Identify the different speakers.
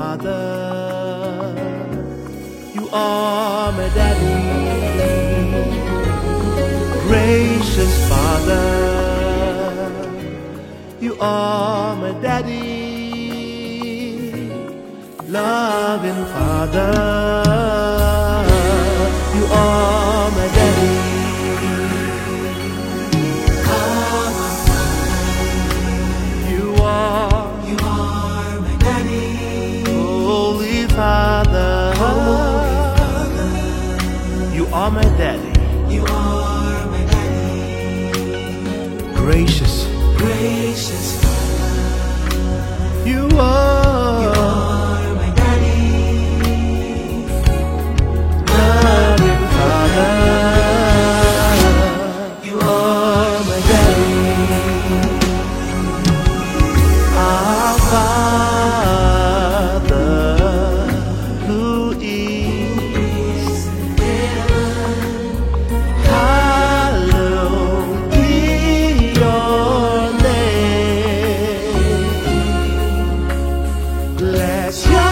Speaker 1: Father. You are my daddy, gracious Father. You are my daddy, loving Father. You are my daddy. You are my daddy, Holy Father. You are my daddy.
Speaker 2: You are my daddy,
Speaker 1: Gracious
Speaker 2: Father.
Speaker 1: You
Speaker 2: You
Speaker 1: are
Speaker 2: my daddy,
Speaker 1: loving Father.
Speaker 2: you are my daddy.
Speaker 1: Our Father who is in heaven, hallowed be your name. Let your